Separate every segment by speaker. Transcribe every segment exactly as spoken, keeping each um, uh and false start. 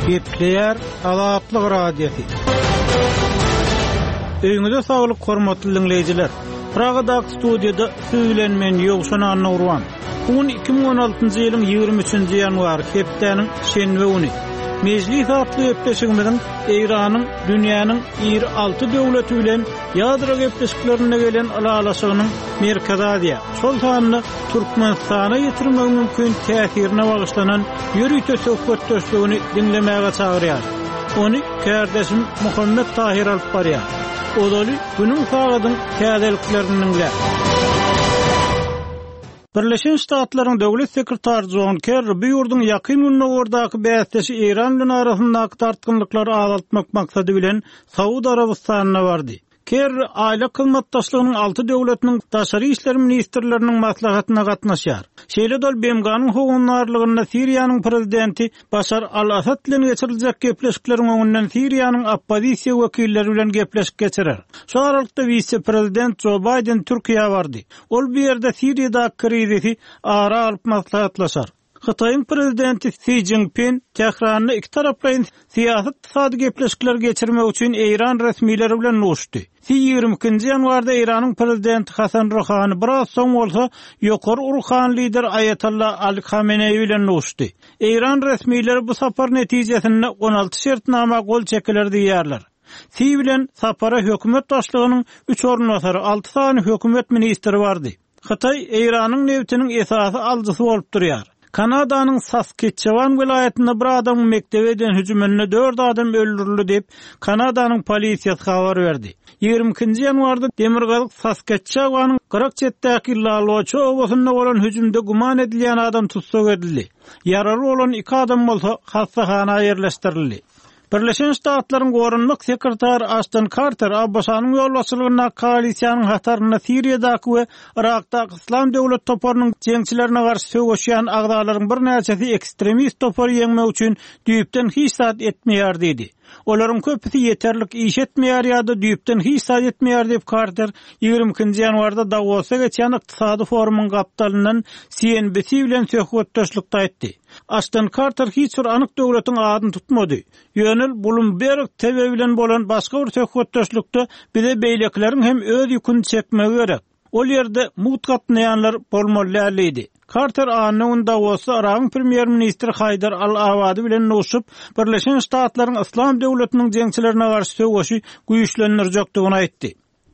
Speaker 1: Kepler Azatlyk Radiosu. Öňüňizde saglyk hormatly dinleýijiler. Pragadak studiýada söýlenmen ýogşan anawrwan. Bugün iki bin on altyncy ýylyň ýygrimi üçinji ýanwary hepdeniň şenbe güni. Meclis atly öpdeşigimiň Eýranyň dünýäniň ýygrimi alty döwleti bilen ýadro gepleşiklerine gelen alalaşygynyň merkezadiýa. Şol sanyny Türkmenistana ýetirmek mümkin täsirine bagyşlanan ýürüýte söhbetdeşligini dinlemäge çagyrýar. Ony kärdeşim Muhammed Tahir alyp barýar. Odaly günüň sagadyň täzeliklerini dinler. Birleşen Ştatlaryň döwlet sekretary John Kerry bu ýurduň ýakyn günlerdaky bäsdeşi Eýran bilen arasyndaky tartyklyklary azaltmak maksady bilen Saudi Arabistanyna bardy. Kerry aile kılmatdaşlygynyň alty döwletiniň daşary işler ministrleriniň maslahatyna gatnaşýar. Şeýle dol B M G'nyň hogunlarlygyna Siriýanyň prezidenti Başar al-Asad bilen geçiriljek gepleşikleriň öňünden Siriýanyň oppozisiýa wekilleri bilen gepleşik geçirer. Şu aralykda vice-prezident Joe Biden Türkiýe bardy. Ol bu ýerde Siriýadaky krizisi ara alyp maslahatlaşar. Xitoyň prezidenti Xi Jinping Tehranyň iki taraplaryň siýasat ykdysady gepleşikler geçirmek üçin Eýran resmiýleri bilen nuşdy. ýygrimi ikinji ýanwarda Eýranyň prezidenti Hasan Rouhany biraz soň bolsa ýokary urhan lider Ayatollah Ali Khamenei bilen nuşdy. Eýran resmiýleri bu sapar netijesinde on alty şertnama gol çekiler diýerler. Xi bilen sapara hökümet başlygynyň üç ornwasary, alty sany hökümet ministri bardy. Xitoy Eýranyň newtiniň esasy aljysy bolup durýar. Kanadanyň Saskatchewan vilayetinde bir adam mektebe eden hüjümine dört adam öldürildi dep Kanadanyň polisiýasy habar berdi. ýygrimi ikinji ýanwarda Demirgazyk Saskatchewanyň kırk çetdäki Laloço obasynda bolan hüjümde guman edilýän adam tutsak edildi. Ýarary bolan iki adam bolsa hastahanaya ýerleşdirildi. Birleşen Ştatlaryň gorunmak sekretary Ashton Carter Abbasanyň ýolbaşçylygyna koalisiýanyň hataryna Siriýadaky we Irakdaky İslam döwlet toparynyň jeňçilerine garşy söwüşýän agdalaryň bir näçesi ekstremist topary ýeňmek üçin düýpden hiç zat etmeýär dedi. Olaryň köpüsi ýeterlik iş etmeýär ýa-da düýpden hiç zat etmeýär dep Carter ýygrimi ikinji ýanwarda Davosda geçen ykdysady forumyň gapdalynyň C N B C bilen söhbetdeşlikde aýtdy. Ashton Carter hiç bir anyk döwletiň adyny tutmady. Ýönel Bloomberg T V bilen bolan başga bir söhbetdeşlikde bize beýlekleriň hem öz ýüküni çekmegi gerek. Ol ýerde mutgatnaýanlar bolmaly. Carter anyň Davosda Irak premier ministri Haydar al-Awadi bilen nuşup Birleşen Ştatlaryň İslam döwletiniň jeňçilerine garşy söwüşi güýçlendirjekdigini aýtdy.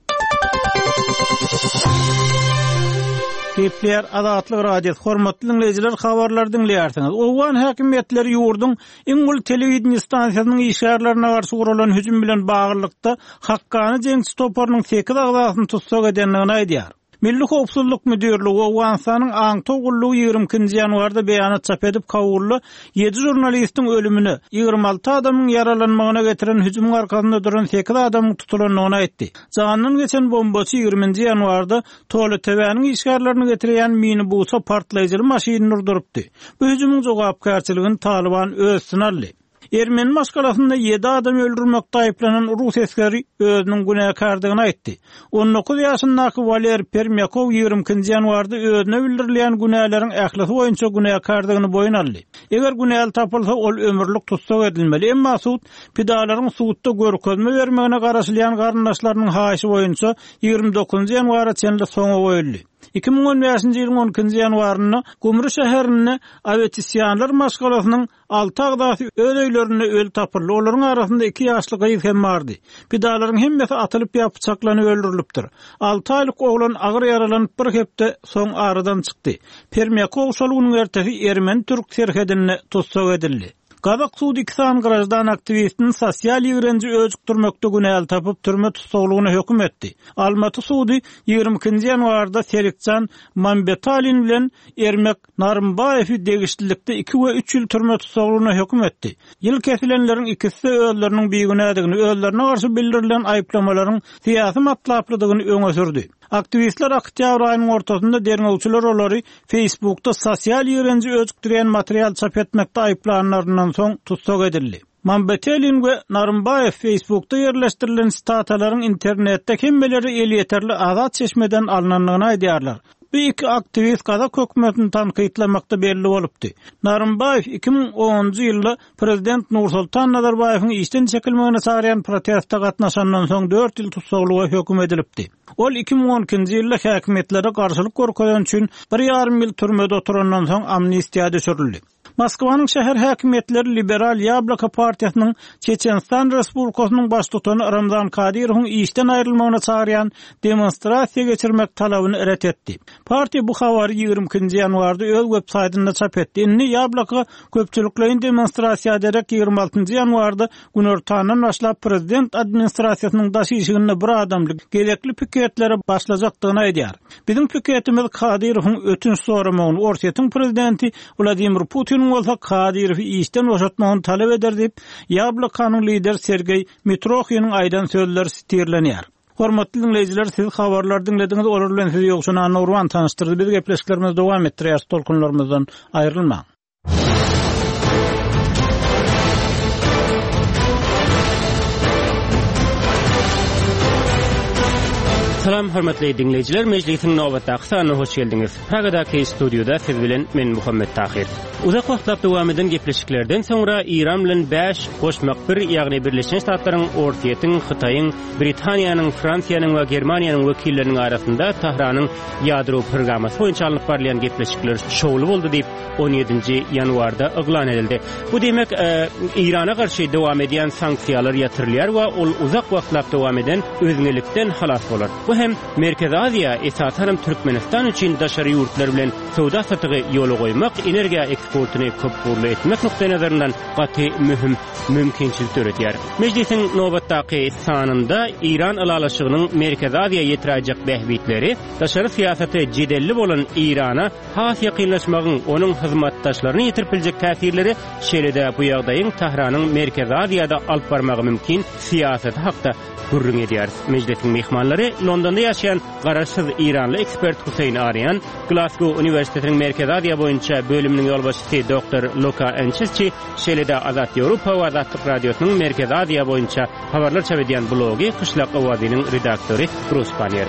Speaker 1: Kepler Azatlyk Radiosu hormatly dinleýijiler, habarlar dinleýärsiňiz. Owgan häkimetleri ýurduň Ingul telewizion stansiýasynyň işgärlerine garşy guralan hüjüm bilen baglykda hakkany jeňçi toparynyň sekiz agzasyny tutsak edenligini aýdýar. Milli Howpsuzlyk Müdürligi Owganstanyň aň togullugy ýygrimi ikinji ýanwarda beýanat çap edip kawurly yedi jurnalistiň ölümini, ýygrimi alty adamyň yaralanmagyna getiren hüjüm arkasynda duran sekiz adamyň tutulanyny aýtdy. Janynyň geçen bombasy ýygrimi ýanwarda Toly Tebäniň işgärlerini getirýän mini busa partlaýjy maşyny urdurupdy. Bu hüjümyň jogapkärçiligini Taliban özüne aldy. Ermeni maşgalasynda yedi adam öldürmekde aýplanan Rus eskeri özüniň günäkärdigini aýtdy. on dokuz ýaşyndaky Valer Permyakov ýygrimi ikinji ýanwarda özüne bildirilýän günälerin ählisi boýunça günäkärdigini boyun aldy. Eger günäl tapylsa ol ömürlük tutsak edilmeli. Emma suud pidalaryň suudda görkezme bermegine garaşylýan garyndaşlarynyň haýşy boýunça ýygrimi dokuzunji ýanwara çenli soňa goýuldy. iki bin on beşinji ýylyň on ikinji ýanwaryna Gümrü şäherinde awetisýanlar maşgalasynyň alty agdasy öz öýlerine öl tapyldy. Olaryň arasynda iki ýaşly gyýyz hem bardy. Pidalaryň hemmesi atylyp ýa pyçaklanyp öldürilipdir. alty aýlyk oglan agyr yaralanyp bir hepde soň aradan çykdy. Permyakov şol güniň ertesi Ermeni türk serhedine tutsak edildi. Gazak Suudistan grajdan aktivistinin sosial ýigrenji özükdirmekde günäl tapyp türme tutsaglygyna hökm etdi. Almaty sudy ýygrimi ikinji ýanwarda Serikjan Mambetalin bilen Ermek Narymbayew degişlilikde iki we üç ýyl türme tutsaglygyna hökm etdi. Ýyl kesilenleriň ikisi özleriniň beýgünädigini, özlerine garşy bildirilen aýplamalaryň siýasy matlaplydygyny öňe sürdi. Aktivistler Aktyabr aýynyň ortasynda derňewçiler olary Facebookda sosial ýigrenji özükdirýän material çap etmekde aýplananlaryndan soň tutsak edildi. Mambetelin we Narymbayew Facebookda ýerleşdirilen statalaryň internetde hemmeleri el ýeterli azat çeşmeden alınanlygyny aýdýarlar. Bu iki aktivist Kazak hökümetini tanqidlamakda belli bolupdy. Narımbayev iki bin onuncu ýylda prezident Nursultan Nazarbayewiň işden çekilmegine çağıran protestde gatnaşandan soň dört ýyl tutsaglyga höküm edilipdi. Ol iki bin on ikinji ýylda häkimetlere garşylyk görkezen üçin bir ýarym ýyl türmede oturandan soň amnistiýa düşürildi. Moskwanyň şäher häkimetleri Liberal Yabloko partiýasynyň Çeçenstan Respublikasynyň baş tutany Ramzan Kadyrowyň işden aýrylmagyna çağıran demonstrasiýa geçirmek talabyny ret etdi. Partiýa bu habary ýygrimi ikinji ýanwarda öz web-saytynda çap etdi. Inni Yabloko köpçüliklerin demonstrasiýa ederek ýygrimi altynjy ýanwarda günortadan başlap prezident administrasiýasynyň daşyşygyny bir adamlyk gerekli piketlere başlajakdygyny aýdýar. Bizim piketimiz Kadyrowyň ötünç soramagyny Orsetýanyň prezidenti Vladimir Putin bolsa Kadyrowy işden boşatmagyny talep eder diýip Yablokonyň lider Sergey Mitrokhynyň aýdan sözleri stirlenýär. Hormatly dinleyijiler, siz habarlar dinlediňiz, olar bilen sizi ýokşuna Nurwan tanıştyrdy. Biz gepleşiklerimiz dowam etdirýär, tolkunlarymyzdan aýrylma.
Speaker 2: Salam hormatly dinleyijiler, mejlisiň nowbatdaky sanyna hoş geldiňiz. Pragadaky studioda siz bilen men Muhammed Tahir. Uzak wagtlap dowam eden gepleşiklerden soňra İran bilen beş goşmak bir ýagny Birleşen Ştatlaryň, Ortiýetiň, Hytaýyň, Britaniýanyň, Fransiýanyň we Germaniýanyň wekilleriniň arasynda Tahranyň ýadro programmasy boýunça alyp barýan gepleşikler şowly boldy diýip on ýedinji ýanwarda eglan edildi. Bu demek e, İrana garşy dowam edýän sanksiýalar ýatyrylýar we ol uzak wagtlap dowam eden özgünlikden halas bolar. Bu hem Merkez Aziýa, esasen Türkmenistan üçin daşary ýurtlar bilen sowda satygy ýoly goýmak, energiýa eksportyny köpgürli etmek nokta nazaryndan gaty mühim mümkinçilik töredýär. Mejlisiň nowbatdaky sanynda İran alalaşygynyň Merkez Aziýa ýetirajak bähbitleri, daşary siýasaty jedelli bolan İrana has ýakynlaşmagyň, onuň hyzmatdaşlaryny ýetirpiljek täsirleri şeýlede bu ýagdaýyň Tahranyň Merkez Aziýada alyp barmagy mümkin siýasaty hakda gurrun edýär. Mejlisiň mehmanlary Londonda ýaşaýan garaşsyz İranly ekspert Huseyn Aryan, Glasgow Uniwersitetiniň Merkez Aziýa boýunça bölüminiň ýolbaşçysy doktor Luka Ençisçi, şeýlede Azat Ýewropa we Azatlyk radiosynyň Merkez Aziýa boýunça habarlar çap edýän blogy Kışlak awazynyň redaktory Bruce Panier.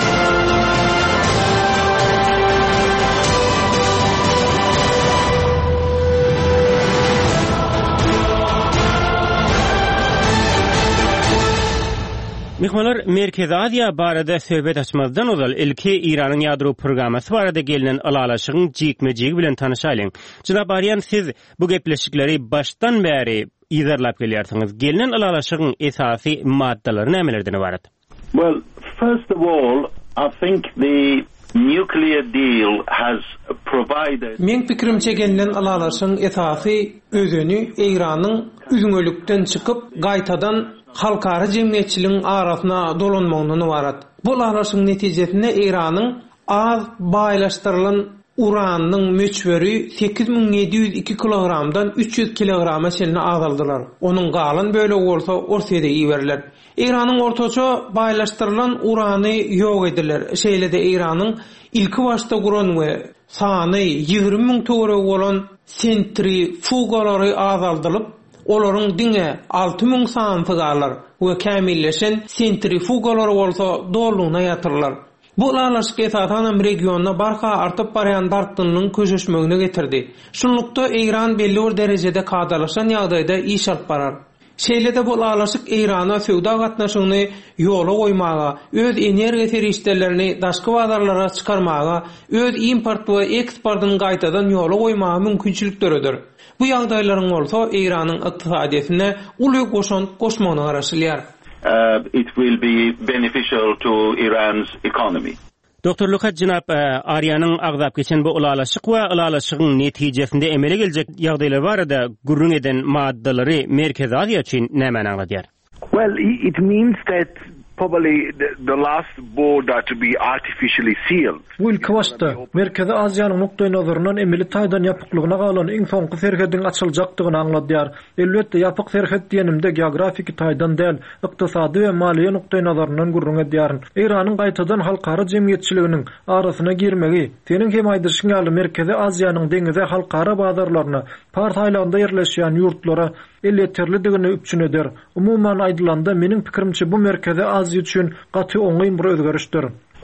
Speaker 2: Mehmanlar, Merkez Aziýa barada söhbet açmazdan ozal ilki İranyň ýadro programmasy barada gelinen alalaşygyň jikmejigi bilen tanyşaýlyň. Jynap Aryan, siz bu gepleşikleri başdan bäri ýazarlap gelýärsiňiz. Gelinen alalaşygyň esasy maddalary nämelerden ibaret?
Speaker 3: Well, first of all, I think the nuclear deal has provided...
Speaker 4: Men pikirimçe gelinen alalaşygyň esasy özüni İranyň üzüňölükden çykyp gaýtadan halkara jemgyýetçiligiň arasyna dolanmagyny barat. Bu alalaşygyň netijesinde İranyň az baýlaşdyrylan uranyň möçberi sekiz bin yedi yüz iki kilogramdan üç yüz kilograma şeýle azaldylar. Onuň galan bölegi bolsa Orsiýada ýeberler. İranyň ortaça baýlaşdyrylan urany ýok ediler. Şeýle-de İranyň ilki başda guran we sany ýygrimi miň töre bolan sentrifugalary azaldylyp, olaryň diňe alty miň santygalar we kämilleşen sentrifugalar bolsa dolugyna ýatyrlar. Bu alalaşyk esasen regionda barha artyp barýan dartynyň köşeşmegine getirdi. Şunlukda İran belli bir derejede kadalaşan ýagdaýda iş alyp barar. Şeýle-de bu alalaşyk İrana sowda gatnaşygyny ýola goýmaga, öz energiýa terişlerlerini daşky bazarlara çykarmaga, öz import we eksportyny gaýtadan ýola goýmaga mümkinçilik töredir. Bu ýagdaýlaryň bolsa İranyň ykdysadyna uly goşan goşmagyna garaşylýar.
Speaker 3: Uh, it will be beneficial to Iran's economy.
Speaker 2: Doktor Lukat, Jynap Aryanyň agzap geçen bu ulalaşyk we ulalaşygyň netijesinde emele geljek ýagdaýlar barada gurrun eden maddalary Merkez Aziýa üçin näme anladýar?
Speaker 5: Well, it means that probably the, the last border to be artificially sealed.
Speaker 6: Bu ilki başda Merkez Aziýanyň nokta nazaryndan emeli taýdan ýapyklygyna galan iň soňky serhediň açyljakdygyny anladýar. Elbetde ýapyk serhed diýenimde geografik taýdan däl, ykdysady we maliýe nokta nazaryndan gurrun edýär. İranyň gaýtadan halkara jemgyýetçiliginiň arasyna girmegi, seniň hem aýdyryşyň ýaly Merkez Aziýanyň deňize halkara bazarlaryna, Partaýlanda ýerleşýän ýurtlara elleterlidigini üçin eder. Umuman aýdylanda meniň pikirimçe bu Merkez Aziýa üçin gaty oňaýyn bir özgörüşdir.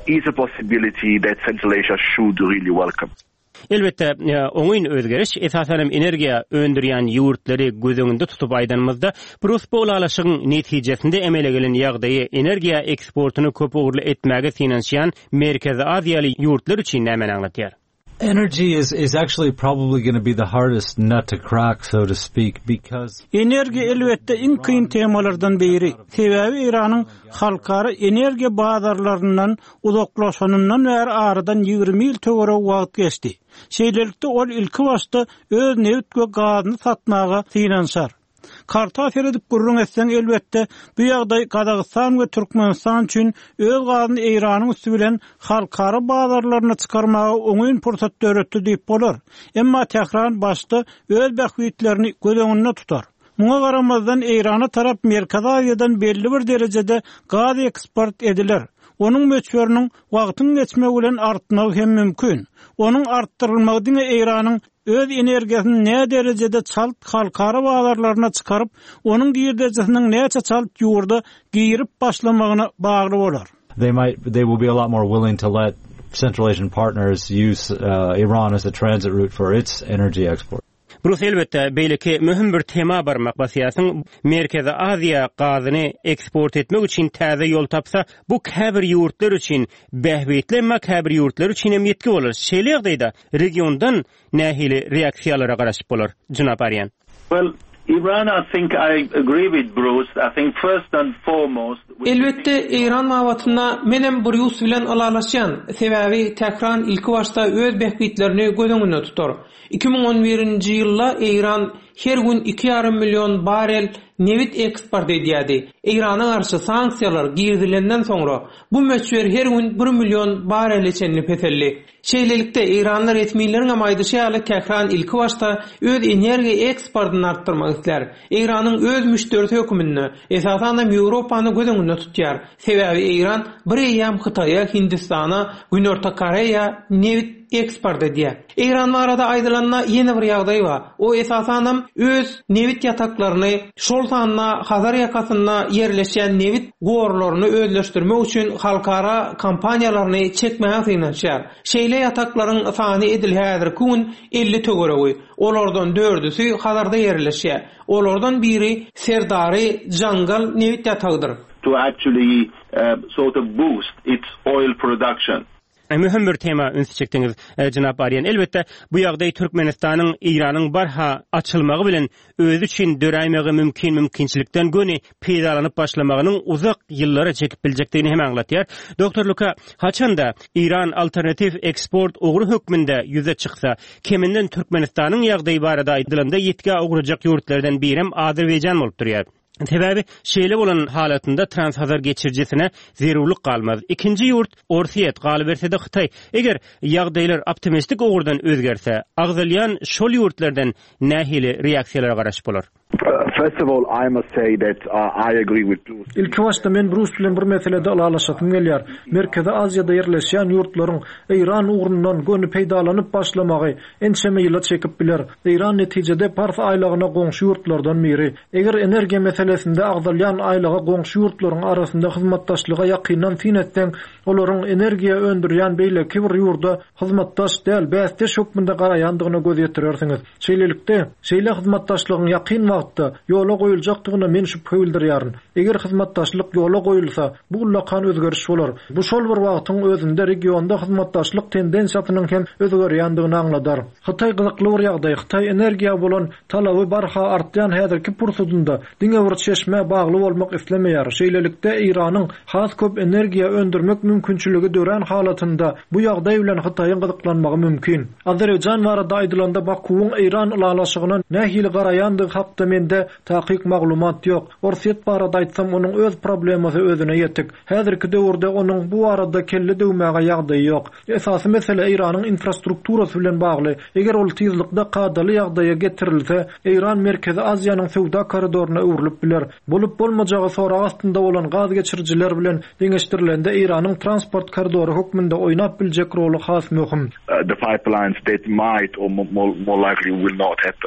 Speaker 5: is a possibility that Central Asia should really welcome.
Speaker 2: Elbette oňyn özgeriş esasen energiýa öndürýän ýurtlary gözüňde tutup aýdanmyzda prospolaşygyň netijesinde emele gelen ýagdaýy energiýa eksportuny köp ugurly etmäge finansiýan Merkezi Aziýaly ýurtlar üçin näme anlatýar?
Speaker 7: Energy is is actually probably going to be the hardest nut to crack, so to speak, because
Speaker 1: Energiýa elbetde iň kyn temalardan biri. Sebebi Iranyň halkara energiýa bazarlaryndan uzaklaşanyndan bäri aradan ýygrimi ýyl töwerä wagt geçdi. Şeýlelikde ol ilki başda öz neft we gazyny satmaga finansar. Karta feredip gurrun etsen elbette bu ýagdaý Kazakystan we Türkmenistan üçin öz gazyny Iranyň üstü bilen halkara bazarlaryna çykarmaga oňyn pursat döretdi diýip bolar. Emma Tehran başda öz bähwitlerini göz tutar. Muňa garamazdan Irana tarap Merkezi Aziýadan belli bir derejede gaz eksport ediler. Onun möçberiniň wagtyň geçmegi bilen artmagy hem mümkin. Onun arttyrylmagy diňe Iranyň öz energiýasyny ne derejede çalt halkara bazarlaryna çykaryp, onun giýerdejesiniň näçe çalt ýurda giýirip başlamagyna bagly bolar.
Speaker 7: they might they will be a lot more willing to let Central Asian partners use uh, Iran as a transit route for its energy export.
Speaker 2: Burus elbette beýleki mühim bir tema barmak basyasyn Merkezi Aziýa gazyny eksport etmek üçin täze ýol tapsa, bu käbir ýurtlar üçin bähwetli, emma käbir ýurtlar üçin hem ýetki bolar. Şeýle ýagdaýda regiondan nähili reaksiýalara garaşyp bolar. Jynap Aryan.
Speaker 3: Well, Iran, I think I agree with Bruce. I think first and foremost...
Speaker 4: Elbette İran mawatyna menem Bruce bilen alalaşýan. Sebebi Tehran ilki başta öz bähwitlerini gözüňde tutar. iki bin on birinji ýylda İran her gün iki ýarym milyon barel neft eksport edýärdi. Irana garşy sanksiýalar girdilenden soňra bu möçber her gün bir milyon barel içenli petelli. Şeýlelikde İranlar etmeýlerin amaýdyşy Tehran ilki başta öz energiýa eksportyny artdyrmak isler. İranyň öz müşterisi hökümini esasan da Ýewropany gözüňde tutýar. Sebebi İran bir ýam Hytaýa, Hindistana, Günorta Koreýa neft eksport edýär. İran arada aýdylanyna ýene bir ýagdaý bar. O esasan öz neft ýataklaryny şol sanyna Hazar ýakasyna ýerleşen neft gorlaryny özleşdirmek üçin halkara kampaniýalaryny çekmäge finansiýar. Şeýle ýataklaryň sany edil häzir kun elli töwereği. Olardan dördüsi Hazarda ýerleşýär. Olardan biri Serdari Jangal neft ýatagydyr.
Speaker 3: To actually uh, sort of boost its oil production.
Speaker 2: Mühim bir tema üns çekdiňiz Jynap Aryan. Elbette bu ýagdaý Türkmenistanyň Iranyň barha açylmagy bilen özü üçin döräýmegi mümkin mümkinçilikden göni peýdalanyp başlamagynyň uzak ýyllara çekip biljekdigini hem anlatýar. Doktor Luka, haçanda İran alternatif eksport ugry hökmünde ýüze çyksa, keminden Türkmenistanyň ýagdaýy barada aýdylanda ýetki ugurjak ýurtlardan biri hem Azerbaýjan bolup durýar. Sebebi şeýle bolan halatynda transhazar geçirjesine zerurluk galmaz. İkinji ýurt Orsiýet galy bersede Hytaý. Eger ýagdaýlar optimistik ogurdan özgerse, agzalyan şol ýurtlardan nähili reaksiýalara garaşyp bolar.
Speaker 5: First of all, I must say that uh, I agree with Bruce.
Speaker 6: İlki başta men Bruce bilen bir meselede alalaşatym gelýär. Merkezi Aziýada ýerleşýän ýurtlaryň İran ugrundan göni peýdalanyp başlamagy ençeme ýyla çekip biler. İran netijede Pars aýlagyna goňşy ýurtlardan biri. Eger energiýa meselesinde agzalyan aýlaga goňşy ýurtlaryň arasynda hyzmatdaşlyga ýakynan finetden olaryň energiýa öndürýän beýleki bir ýurda hyzmatdaş däl, bäsdeş hökmünde garaýandygyna göz ýetirersiňiz. Şeýlelikde şeýle hyzmatdaşlygyň ýakyn wagtda ýola goýuljakdygyna men şüphe bildirýäryn. Eger hyzmatdaşlyk ýola goýulsa, bu ulakan özgeriş bolar. Bu şol bir wagtyň özünde regionda hyzmatdaşlyk tendensiýasynyň hem özgerýändigini aňladar. Hytaý gyzykly bir ýagdaý. Hytaý energiýa bolan talaby barha artýan häzirki pursatynda diňe bir çeşme bagly bolmak islemeýär. Şeýlelikde Iranyň has köp energiýa öndürmek mümkinçiligi dören halatynda bu ýagdaý bilen Hytaýyň gyzyklanmagy mümkin. Azerbaýjan barada aýdylanda Bakuwyň Iran ulalaşygyna nähili garaýandygy hakda mende taýyk maglumat ýok. Orsiýet barada aýtsam onuň öz problemasy özüne ýetik. Häzirki döwürde onuň bu arada kelle döwmäge ýagdaýy ýok. Esasy mesele Iranyň infrastrukturasy bilen bagly. Eger ol tezlikde kadaly ýagdaýa getirilse, Iran Merkezi Aziýanyň sowda koridoryna öwrülip biler. Bolup bolmajagy sorag astynda bolan gaz geçirjiler bilen deňeşdirilende Iranyň transport koridory hökmünde oýnap biljek rolu has möhüm.
Speaker 5: Uh, the pipelines that might or more, more likely will not happen.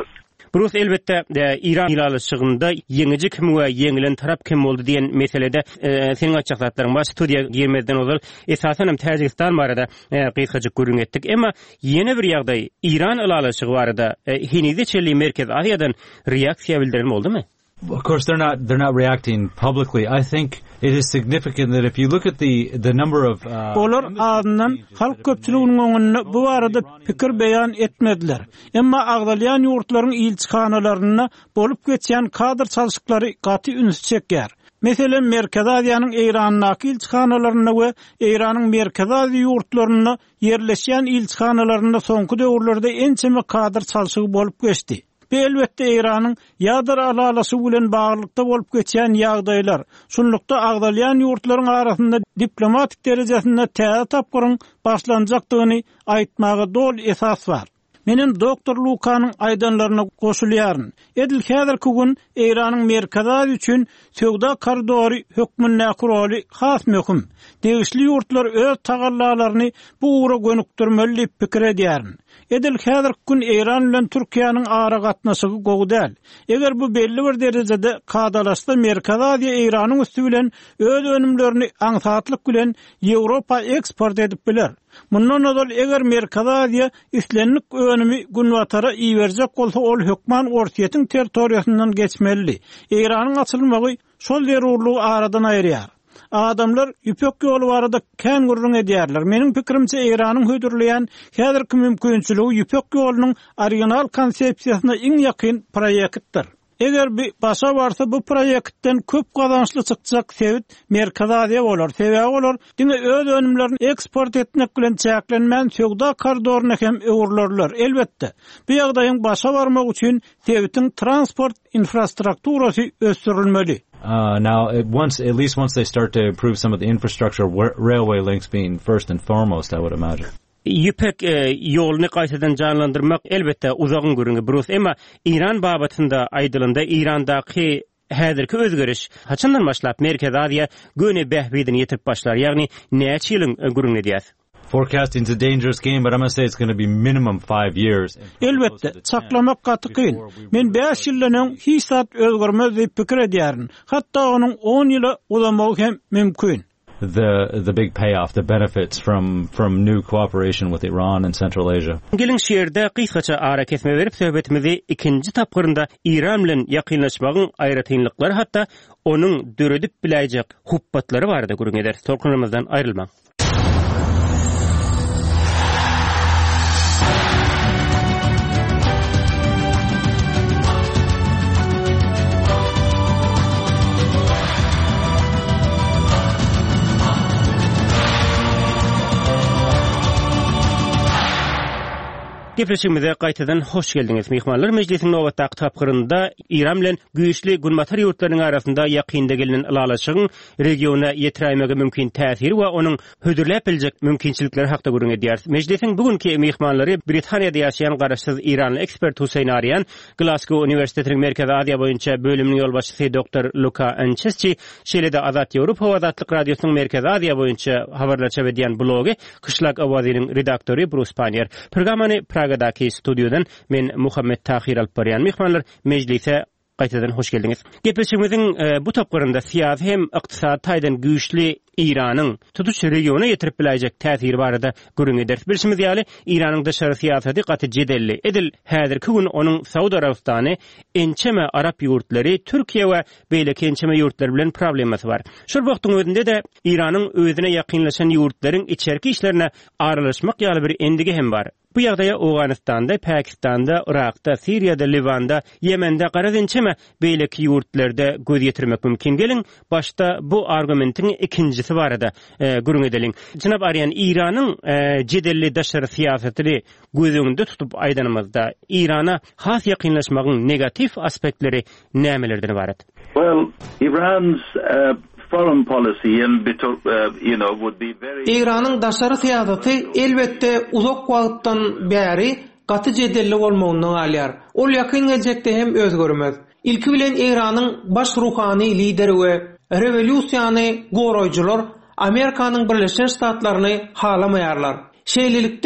Speaker 2: Burus elbette e, İran hilalışygynda yeňici kim we yeňilen tarap kim boldy diýen meselede e, senin açıklatlaryň baş studiýa girmeden ozal esasen hem Täjikistan barada e, gysgaçyk görüň etdik. Emma ýene bir ýagdaý İran hilalışygy barada e, Hinizi çelli Merkez Aziýadan reaksiýa bildirilme boldymy?
Speaker 7: Of course, they're not they're not reacting publicly. I think it is significant that if you look at the the number of uh,
Speaker 1: olar adından halk köpçüliginiň öňünde bu arada pikir beýan etmediler. Emma agdalýan ýurtlaryň ilçihanalaryna bolup geçýän kadr çalşyklary gaty üns çekýär. Meselen Merkez Aziýanyň Eýrandaky ilçihanalaryna we Eýranyň Merkez Aziýa ýurtlaryna yerleşýän ilçihanalaryna soňky döwürlerde ençeme kadr çalşygy bolup geçdi. Elbette Eýranyň ýadar alalasy bilen baglykda bolup geçýän ýagdaýlar, şunlukda agdalýan ýurtlaryň arasynda diplomatik derejesinde täze tapgyryň başlanjakdygyny aýtmagy dol esas bar. Menin doktor Lukanyň aýdanlaryna goşulýaryn. Edil häzirki gün Eýranyň merkezi üçin söwda koridory hökmündäki roly has möhüm. Degişli ýurtlar öz tagallalaryny bu uğra gönükdirmeli diýip pikir edýärin. Edil häzirki gün Eýran bilen Türkiýanyň ara gatnaşygy gowy däl. Eger bu belli bir derejede kadalaşsa Merkezi Aziýa Eýranyň üstü bilen öz önümlerini aňsatlyk bilen Ýewropa eksport edip biler. Mundan öňe eger Merkezi Aziýa üstlenlik önümi günwatara iýerjek bolsa ol hökman ortiýetiň territoriýasyndan geçmeli. Eýranyň açylmagy şol derurlugy aradan aýrýar. Adamlar ýüpek ýoly barada kän gurrun edýärler. Meniň pikirimçe Eýranyň hödürleýän häzirki mümkinçiligi ýüpek ýolunyň original konsepsiýasyna iň ýakyn proýektdir. Eger bir başa barsa bu proyektden köp gazançly çykjak sebit Merkez Aziýa bolar. Sebäbi bolar, diňe öz önümlerini eksport etmek bilen çäklenmän söwda koridoryna hem öwürlerler. Elbetde, bu ýagdaýyň başa barmak üçin sebitiň transport infrastrukturasy ösdürilmeli.
Speaker 7: Uh, now, it once at least once they start to improve some of the infrastructure, wh- railway links being first and foremost, I would imagine.
Speaker 2: Ýüpek e, ýoluny gaýtadan janlandyrmak elbette uzagyň görüňi burus, emma İran babatynda aýdylanda İrandaky häzirki özgeriş haçandan başlap Merkez Aziýa göne behbidini ýetirip başlar. Ýagny näçe ýylyň görüň edýär?
Speaker 7: Forecasting is a dangerous game, but I'm going to say it's going to be minimum five years.
Speaker 1: Elbette, saklamak gaty kyn. Men beş ýyldan hiç zat özgürmez diýip pikir edýärin. Hatda onuň on ýyla uzamagy hem mümkin.
Speaker 7: The the big payoff, the benefits from from new cooperation with Iran and Central Asia.
Speaker 2: Gelin şeýerde gysgaça ara kesme berip söhbetimizi ikinji tapgyrynda İran bilen ýakynlaşmagyň aýratynlyklary hatda onuň döredip biläjek huppatlary barada görüň eder. Torkunymyzdan aýrylmaň. Gepleşigimize gaýtadan hoş geldiňiz mehmanlar. Mejlisiň nowatdaky tapgyrynda İran bilen güýçli günbatar ýurtlarynyň arasynda ýakynda gelinen ylalaşygyň regiona ýetirämege mümkin täsiri we onuň hödürläp biljek mümkinçilikleri hakda görüň edýär. Mejlisiň bugünkü mehmanlary Britaniýada ýaşaýan garaşsyz İranly ekspert Husayn Aryan, Glasgow Üniversitetiň Merkez Aziýa boýunça bölüminiň ýolbaşçysy doktor Luka Anchesci, şeýle-de Azat Ýewropa we Azatlyk radiosynyň Merkez Aziýa boýunça habarlaşa berýän blogy Kışlak awazynyň redaktory Bruce Panier. Programmany Pragadaky studiodan men Muhammed Tahir Alparyan. Mehmanlar, mejlise gaýtadan hoş geldiňiz. Gepleşigimiziň e, bu tapgyrynda siýasy hem ykdysady taýdan güýçli İranyň tutuş regiona ýetirip biläjek täsiri barada görüň eder. Bilşimiz ýaly İranyň daşary siýasaty gaty jedelli. Edil häzirki gün onuň Saudy Arabistany, ençeme Arap ýurtlary, Türkiýe we beýleki ençeme ýurtlar bilen problemasy bar. Şol wagtyň özünde de İranyň özüne ýakynlaşan ýurtlaryň içerki işlerine aralaşmak ýaly bir endigi hem bar. Bu ýagdaýa Awganistanda, Pakistanda, Irakda, Siriýada, Livanda, Yemende garadençeme beýleki ýurtlarda göz ýetirmek mümkin. Gelin başda bu argumentiň ikincisi barada e, görüň edeliň. Jynap Aryan, İranyň e, jedelli daşary siýasatyny göz öňünde tutup aýdanymyzda İrana has ýakynlaşmagyň negatif aspektleri nämelerden ibaret?
Speaker 3: Well, Iran's uh, foreign policy and uh, you know would be very
Speaker 4: Eýranyň daşary siýasaty elbette uzak wagtdan bäri gaty jedelli bolmagyndan alýar. Ol ýakyn gelecekde hem özgörmez. İlki bilen Eýranyň baş ruhany lideri we revolýusiýany goraýjylar Amerikanyň Birleşik Ştatlaryny halamaýarlar. Şeýlelikde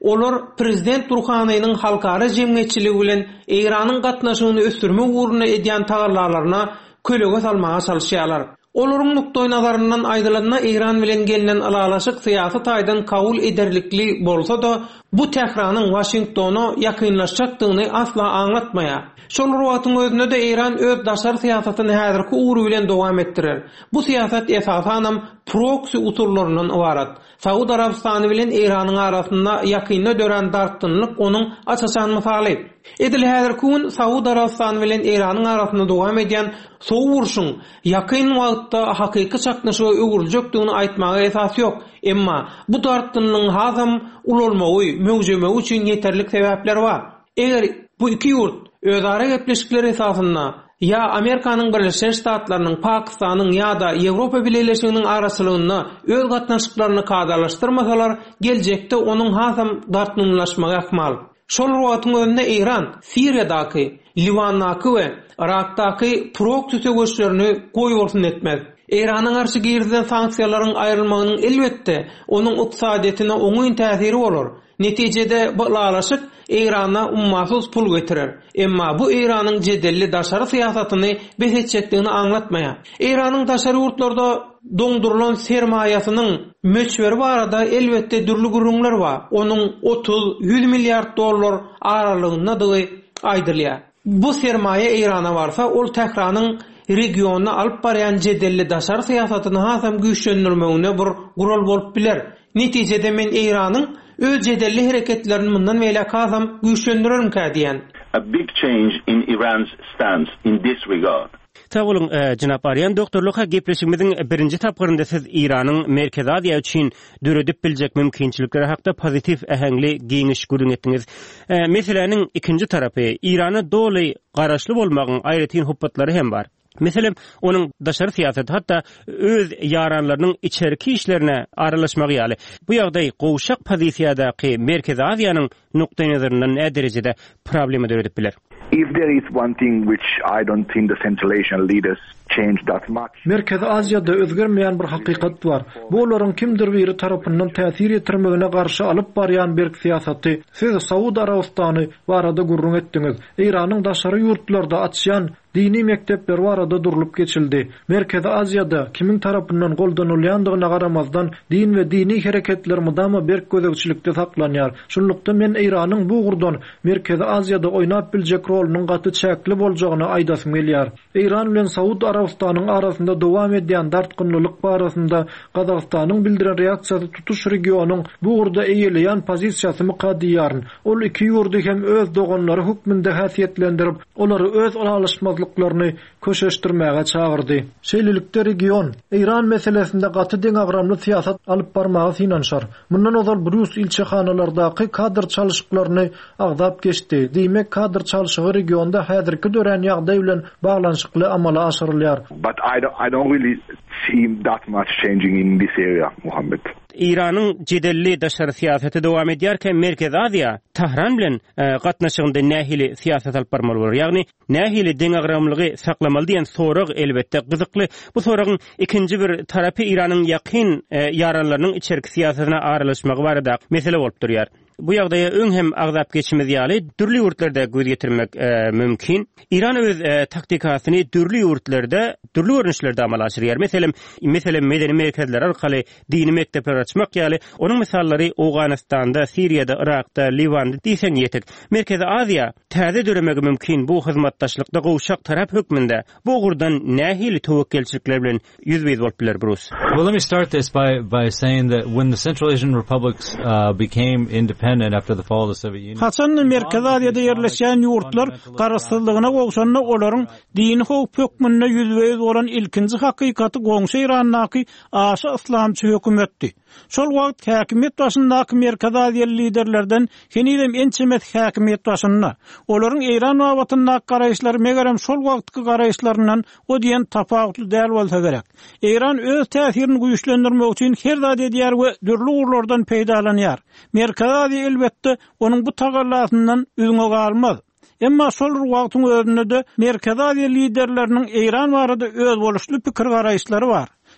Speaker 4: Olar prezident Ruhanynyň halkara jemgyýetçiligi bilen Iranyň gatnaşygyny ösdürme uğruna edýän tagarlarlaryna kölege salmaga çalışýarlar. Olaryň nukta nazaryndan aýdylanma Iran bilen gelinen alalaşyk syýasy taýdan kabul ederlikli bolsa da bu Tehranyň Washingtonu ýakynlaşjakdygyny asla aňlatmaýar. Şol ruwatyň özünde de Iran öz daşary syýasatyny häzirki uğru bilen dowam etdirer. Bu syýasat esasanam proxy usullaryndan ibarat. Saud Arabistany bilen Iranyň arasynda ýakyny dören dartynlyk onuň açaçan misaly. Edil häzirki gün Saud Arabistany bilen Iranyň arasynda dowam edýän sow uruşyň ýakyn wagtda hakyky çaknaşyga öwürüljakdygyny aýtmaga esas ýok. Emma bu dartynlygyň hazam ululmagy, mögjemek üçin ýeterlik sebäpler bar. Eger bu iki ýurt özara gepleşikler esasynda ya Amerikanyň Birleşik Ştatlarynyň, Pakistanyň ýa-da Ýewropa Birleşiginiň araçylygyny öz gatnaşyklaryny kadalaşdyrmasalar, geljekde onuň hasam dartynlaşmagy ähmal. Şol ruwatyň önünde Iran, Siriýadaky, Liwandaky we Irakdaky proxy söwüşlerini goýborsun etmez. Iranyň garşy girdilen sanksiýalaryň aýrylmagynyň elbetde onuň ykdysadyna oňy täsiri bolar. Netijede bu alalaşyk Irana ummasyz pul getirir. Emma bu Iranyň jedelli daşary syýasatyny behetjekdigini aňlatmaýar. Iranyň daşary ýurtlarda doňdurulan sermaýasynyň möçberi barada elbetde dürli gurulmalar bar. Onuň otuz yüz milliard dollar aralygynda dy aýdylýar. Bu sermaýe Irana barsa, ol Tehranyň regionuna alyp barýan jedelli daşary syýasatyny hasam güýçlendirmegine bir gural bolup biler. Netijede men Iranyň öz jedelli hereketlerini mundan meýle kazam güýçlendirerim diýen.
Speaker 3: A big change in Iran's stance in this regard.
Speaker 2: Tagulun Janap Aryan doktorlukha gepleşigimiziň birinji tapgyrynda siz Iranyň Merkezi Aziýa üçin döredip biljek mümkinçilikleri hakda pozitif ähengli giňiş görüň etdiňiz. Meseleniň ikinji tarapy Irana doly garaşly bolmagyň aýratyn huppatlary hem bar. Meselem onun daşary syýasaty hatda öz yaranlarynyň içerki işlerine aralaşmagy ýaly. Bu ýagdaý gowşak pozisiýadaky Merkezi Aziýanyň nukta nazaryndan näme derejede problema döredip biler?
Speaker 5: If there is one thing which I don't think the Central Asian leaders changed that much.
Speaker 6: Merkezi Aziýada özgermeýän bir hakykat bar. Bu olaryň kimdir biri tarapyndan täsir etirmegine garşy alyp barýan bir syýasaty. Siz Saud Arabistany barada gurrun etdiňiz. Iranyň daşary ýurtlarda açýan dini mektepler barada durulup geçildi. Merkezi Aziýada kimin tarapyndan goldanylýandygyna garamazdan din we dini hereketler mudama berk gözegçilikde saklanýar. Şunlukda men Iranyň bu gurdan Merkezi Aziýada oýnap biljek rolunyň gaty çäkli boljagyny aýdasym gelýär. Iran bilen Saud Arabistanyň arasynda dowam edýän dartgynlyk barasynda Gazagystanyň bildiren reaksiýasy tutuş regionyň bu gurda eýilýän pozisiýasy mukaddiýaryn. Ol iki ýurdy hem öz doganlary hukmynda häsiýetlendirip, olary öz alaşmazlyklaryny köşeşdirmäge çagyrdy. Şeýlelikde region Iran meselesinde gaty deňagramly syýasat alyp barmagy synanşar. Mundan ozal Brus ilçehanalardaky kadr çalışyklaryny agdap geçdi. Diýmek kadr çalışygy regionda häzirki dören ýagdaý bilen baglanşykly amala aşyrylýar.
Speaker 5: But I don't, I don't really see that much changing in this area, Muhammed.
Speaker 2: İranın jedelli daşary syýasaty dowam edýärken Merkezi Aziýa Tahran bilen gatnaşygynda nähili syýasat alyp barmaly bolar. Ýagny nähili deňagramlygy saklamaly diýen sorag elbetde gyzykly. Bu soragyň ikinji bir tarapy Iranyň ýakyn yaranlarynyň içerki syýasatyna aralaşmagy barada mesele bolup durýar. Bu ýagdaýa öň hem agzap geçmez ýaly dürli ýurtlarda göz getirmek e, mümkin. İran öz e, taktikasyny dürli ýurtlarda, dürli görnüşlerde amal aşyrýar. Meselem, meselem medeni merkezler arkaly dini mektepler açmak ýaly onuň misallary Awganystanda, Siriýada, Irakda, Liwanda diýsen ýetek. Merkezi Aziýa täze döremegi mümkin bu hyzmatdaşlykda gowşak tarap hökmünde bu gurdan nähili towakkelçilikler bilen ýüzbeýiz bolup biler Bruce.
Speaker 7: Well, let me start this by by saying that when the Central Asian republics uh, became independent after the fall of the Soviet Union.
Speaker 1: Haçan Merkezi Aziýada yerleşen ýurtlar garaşsyzlygyna gowşanna olaryň dini hökmünde ýüzbeýiz bolan ilkinji hakykaty goňşy Iranyňky aşy islamçy hökümetdi. Şol wagt häkimet başyndaky Merkezi Aziýa liderlerden henilem ençemet häkimet başynda. Olaryň Iran wagtyndaky garaýşlary megerem şol wagtky garaýşlaryndan o diýen tapawutly däl bolsa gerek. Iran öz täsirini güýçlendirmek üçin her zat edýär we dürli urlardan peýdalanýar. Merkezi Aziýa elbetde onuň bu tagarlasyndan üzüňe galmaz. Emma şol wagtyň özünde de Merkezi Aziýa liderleriniň Iran barada öz boluşly pikir garaýşlary bar.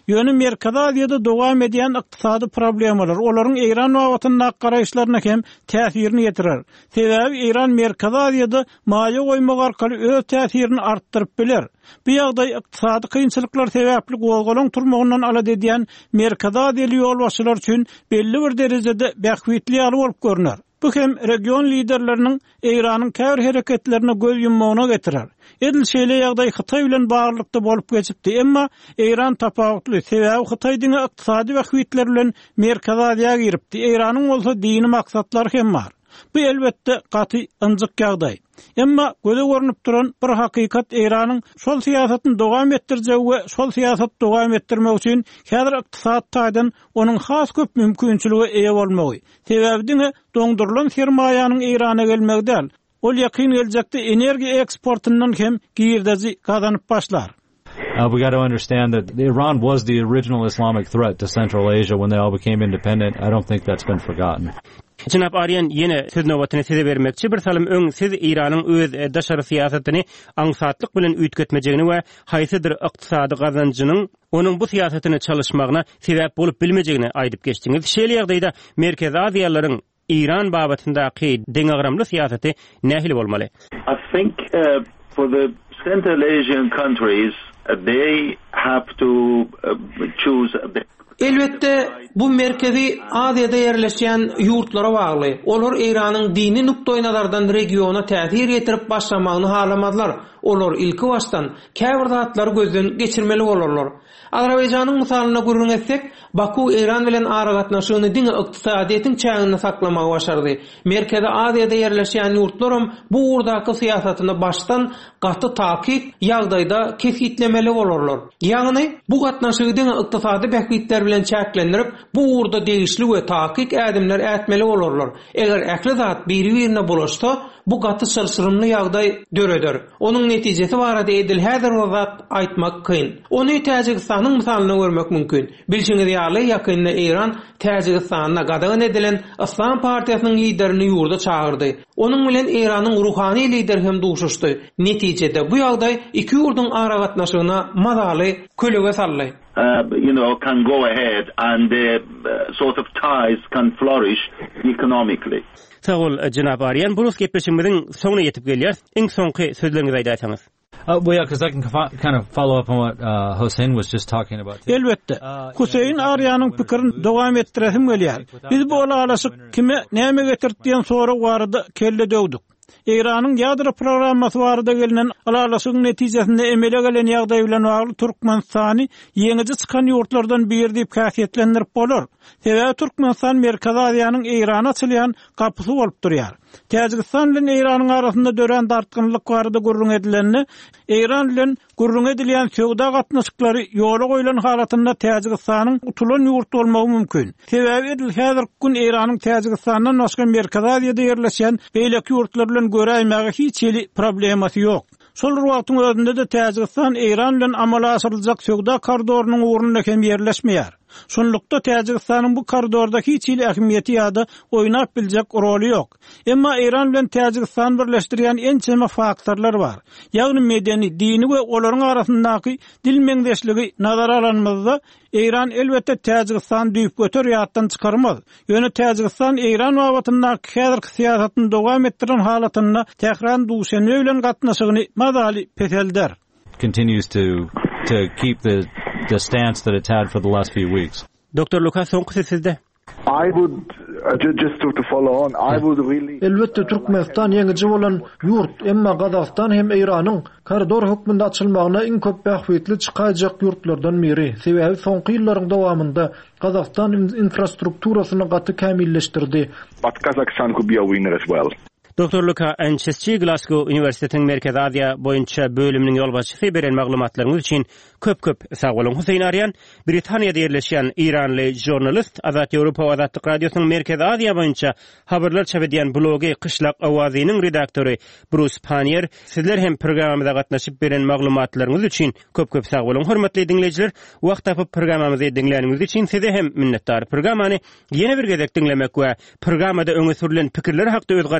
Speaker 1: Ýöne Merkezi Aziýada dowam edýän ykdysady problemler olaryň Iran wagtyna garaýşlaryna hem täsirini ýetirer. Sebäbi Iran Merkezi Aziýada maýa goýmak arkaly öz täsirini artdyryp biler. Bu ýagdaý ykdysady kynçylyklar sebäpli gowgalan turmagyndan alad edýän Merkezi Aziýaly ýolbaşçylar üçin belli bir derejede bähwitli ýaly bolup görünär. Bu hem region liderlerinin Iranyň käbir hereketlerine göz yummagyna getirer. Edil şeýle ýagdaý Hytaý bilen baglykda bolup geçipdi, emma Iran tapawutly sebäbi Hytaýdyň ykdysady bähwitler bilen Merkezi Aziýaga giripdi. Iranyň bolsa dini maksatlary hem bar. Bu elbetde gaty ynjyk ýagdaý. Emma göze görünüp duran bir hakykat Iranyň şol siýasatyny dowam etdirjegi we şol siýasat dowam etdirmek üçin häzir ykdysat taýdan onuň has köp mümkinçiligi eýe bolmagy. Sebäbi doňdurulan sermaýanyň Irana gelmegi däl. Ol ýakyn geljekde energiýa eksportyndan hem giýirdeji kazanyp başlar.
Speaker 7: Uh, we got to understand that Iran was the original Islamic threat to Central Asia when they all became independent. I don't think that's been forgotten.
Speaker 2: Jynap Aryan yine söz nowbatyny size bermekçi bir salym öň siz Iranyň öz daşary siýasatyny aňsatlyk bilen üýtgetmejegini we haýsydyr ykdysady gazanjynyň onuň bu siýasatyny çalyşmagyna sebäp bolup bilmejegini aýdyp geçdiňiz. Şeýle ýagdaýda Merkezi Aziýalylaryň Iran babetindäki deňagramly siýasaty nähili bolmaly?
Speaker 3: I think uh, for the Central Asian countries uh, they have to uh, choose a bit.
Speaker 4: Elbette bu Merkezi Aziýada ýerleşýän ýurtlara bagly. Olar Iranyň dini nukdaýnalardan regiona täsir ýetirip başlamagyny halamadylar. Olar ilki başdan käbir zatlary gözden geçirmeli bolarlar. Azerbaýjanyň misalyna gurrun etsek, Baku Iran bilen ara gatnaşygyny diňe ykdysadyýetin çägine saklamagy başardy. Merkezi Aziýada ýerleşýän ýurtlaram bu urdaky siýasatyny başdan gaty takip ýagdaýda kesgitlemeli bolarlar. Ýagny bu gatnaşygy diňe ykdysady bähwitler bilen çäklendirip bu urda degişli we takip ädimler ätmeli bolarlar. Eger ähli zat biri-birine bulaşsa, bu gaty sırşyrymly ýagdaý döreder. Onuň netijesi barada edil häzir wagt aýtmak kyn. Ony Täjikistanyň misalyna görmek mümkin. Bilşiňiz ýaly ýakynda Iran Täjikistanyna gadagan edilen Islam partiýasynyň liderini ýurda çağırdy. Onuň bilen Iranyň ruhany lider hem duşuşdy. Netijede bu ýagdaý iki ýurduň ara gatnaşygyna mazaly kölege saldy.
Speaker 3: Uh, you know, can go ahead and the uh, sort of ties can flourish economically.
Speaker 2: Sağol Jynap Aryan, bu gepleşimiziň soňuna ýetip gelýär. Iň soňky sözleriňizi aýdaýsaňyz.
Speaker 7: Uh, well, yeah, because I can kind of follow up on what uh, Hossein was just talking about.
Speaker 1: Elbette. Hüseyin Aryanyň pikirini dowam etdiresim gelýär. Biz bu alaşyk kime näme getirdiýen sonra barada kelle döwdük. Iranyň ýadro programmasy barada gelinen alaşygyň netijesinde emele gelen ýagdaý bilen bagly Türkmenistany ýeňiji çykan ýurtlardan biri diýip käsiyetlendirip bolar. Sebäbi Türkmenistan Merkezi Aziýanyň Irana açylýan kapysy bolup durýar. Täjikistan bilen Iranyň arasynda dören dartgynlyk barada gurrun edilenini, Iran bilen gurrun edilýän söwda gatnaşyklary ýola goýulan halatynda Täjikistanyň utulan ýurt bolmagy mümkin. Sebäbi edil häzir gün Iranyň Täjikistandan başga Merkezi Aziýada ýerleşýän beýleki ýurtlar bilen göräýmäge hiç ýeli problemasy ýok. Şol wagtyň özünde de Täjikistan Iran bilen amala aşyryljak söwda korridorynyň ornuna hem ýerleşmeýär. Şonlukda Täjikistanyň bu korridordaky hiç ýeli ähmiýeti ýa-da oýnap biljek roly ýok. Emma Iran bilen Täjikistan birleşdirýän en çema faktorlar bar. Ýagny medeni, dini we olaryň arasyndaky dil meňdeşligi nazara alanmazda Iran elbette Täjikistan düýüp götür ýatdan çykarmaz. Ýöne Täjikistan Iran wagtyndaky häzirki siýasatyny dowam etdiren halatyna täkran duşany bilen gatnaşygyny mazaly peselder.
Speaker 7: Continues to to keep the the stance that it's had for the last few weeks.
Speaker 2: Doktor Lukas, soňky sizde.
Speaker 5: I would uh, just to, to follow on. I would really.
Speaker 6: Elbette Türkmenistan ýeňiji bolan ýurt, emma Gazakystan hem Iranyň koridor hökmünde açylmagyna iň köp bähwitli çykaýjak ýurtlardan biri. Sebäbi soňky ýyllaryň dowamında Gazakystan infrastrukturasyny gaty kämilleşdirdi.
Speaker 5: But Kazakhstan could be a winner as well.
Speaker 2: Doktor Luka Ancheschi Glasgow Üniversitetiň Merkezi Aziýa boýunça bölüminiň ýolbaşçysy beren maglumatlaryňyz üçin köp-köp sag bolun. Hüseyin Aryan, Britaniýada ýerleşýän Iranly jurnalist, Azat Ýewropa Azatlyk Radiosynyň Merkezi Aziýa boýunça habarlar çap edýän blogy Qışlak Awazynyň redaktory Bruce Panier, sizler hem programmyza gatnaşyp beren maglumatlaryňyz üçin köp-köp sag bolun. Hormatly dinleýijiler, wagt tapyp programmamyzy dinleýäniňiz üçin size hem minnetdar. Programmany ýene bir gezek dinlemek we programmada öňe sürülen pikirler hakda öz garaýşlaryňyzy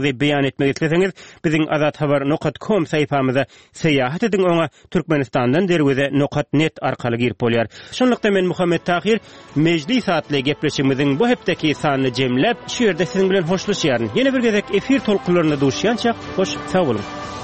Speaker 2: fikirlerinizi beýan etmek isteseňiz, biziň azat habar nokta com saýpamyza seýahat edin, oňa Türkmenistandan derwede nokta net arkaly girip bolýar. Şonlukda men Muhammed Tahir meclis saatly gepleşigimiziň bu hepdeki sanyny jemläp, şu ýerde siziň bilen hoşlaşýaryn. Ýene bir gezek efir tolkunlaryna duşýança hoş sag bolun.